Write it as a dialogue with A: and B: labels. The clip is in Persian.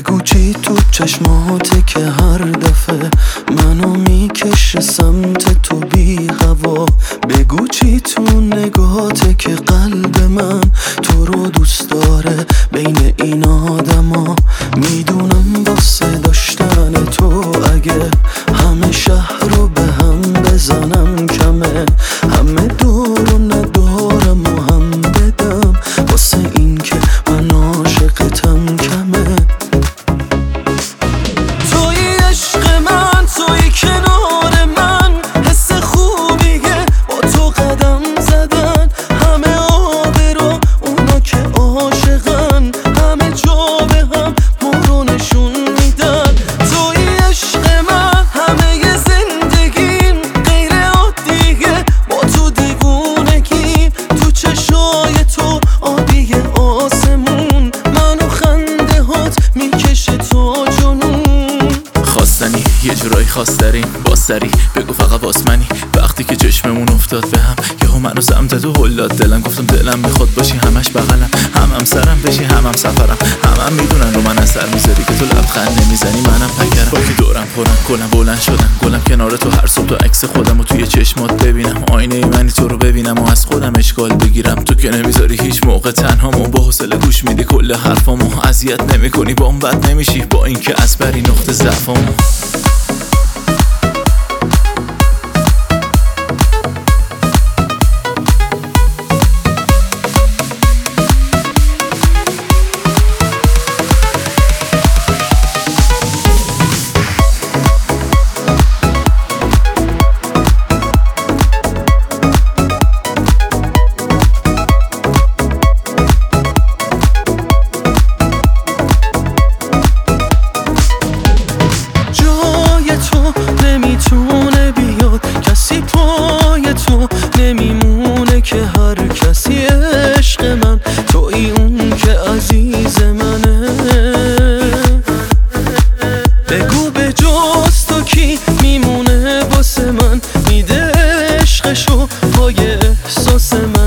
A: بگو چی تو چشماته که هر دفعه منو میکشه سمت تو بی هوا. بگو چی تو نگاته که قلب من تو رو دوست داره بین این آدما. میدونم واسه داشتن تو اگه همه شهر رو به هم بزنم کمه. همه دور و ندارم و هم بدم واسه این که من عاشقتم کمه. توی عشق من، توی کنار من، حس خوبیه با تو قدم زدن. همه آبرو اونا که عاشقن همه جا به هم مورو نشون میدن. توی عشق من همه زندگیم غیر عادیه با تو دیوونگیم. تو چشای تو آبی آسمون منو خنده هات میکشه تو جنون.
B: خواستنی یه جورایی خواسترین با سری بگو فقط واس منی. وقتی که چشممون افتاد به هم یهو منو سمت تو هل داد دلم. گفتم دلم میخواد باشی همش بغلم، همم سرم بشی همم سفرم. همم میدونن رو من اثر میذاری که تو لبخند نمیزنی منم پکرم. با که دورم پرم کلم بلند شدم گلم کنار تو. هر صبح تو عکس خودم و توی چشمات ببینم. آینه ای منی تو رو ببینم و از خودم اشکال بگیرم. تو که نمیذاری هیچ موقع تنهامو، با حوصله گوش میدی کل حرفامو. اذیت نمیکنی با اون بد نمیشی با اینکه از بری نقطه ضعفامو.
A: نمیتونه بیاد کسی پای تو نمیمونه که هر کسی عشق من توی اون که عزیز منه. بگو به جز تو کی میمونه واسه من میده عشقشو پای احساس من.